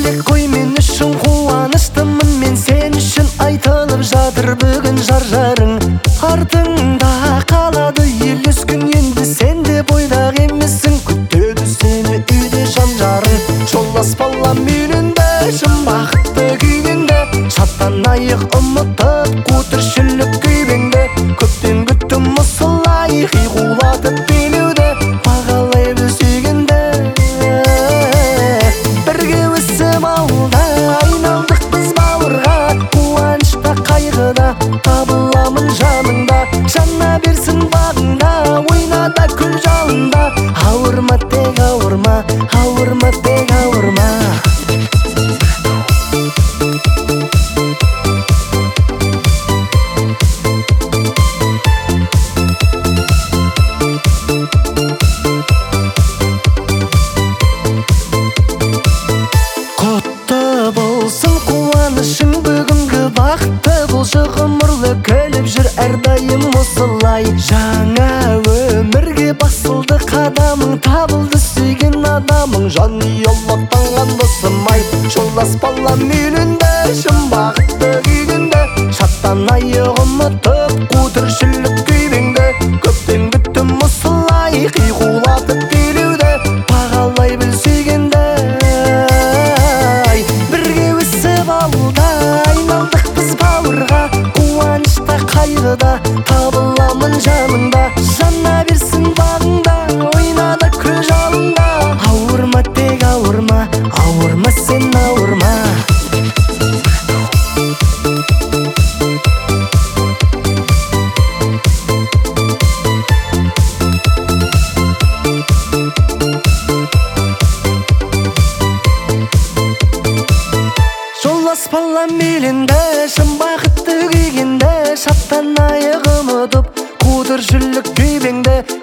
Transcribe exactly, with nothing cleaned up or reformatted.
тек қой мен үшін қуаныштымын мен сен үшін айтылып жатыр бүгін жар жарың артыңда қалады елескен енді сен де бойдақ емессің күтеді сені үйде жан жарың жолдас балам үйленді шын бақытты күйгенде шаттанайық ұмытып қу тіршілік күйбеңді көптен күттім осылай қиқулатып билеуді бағалай біл сүйгенді бірге өсіп ауылда айналдық біз бауырға қуанышта қайғыда табыламын жаныңда жана берсін бағыңда ойна да күл жалында ауырма тек ауырма ауырма тек ауырма құтты болсын қуанышың бүгінгі бақытты болшы ғұмырлы күліп жүр әрдайым осылай жаңа өмірге басылды қадамың табылды сүйген адамың жан ұялаттанған досым-ай жолдас балам үйленді шын бақытты күйгенде шаттанайық ұмытып қу тіршілік күйбеңді көптен күттім осылай қиқулатып билеуді бағалай біл сүйгенді бірге өсіп ауылда айналдық біз бауырға қуанышта қайғыда табыламын жаныңда жана берсін бағыңда ойна да күл жалында ауырма тек ауырма ауырма сен ауырма жолдас балам үйленді шын бақытты күйгенде шаттанайық ұмытып қу тіршілік күйбеңді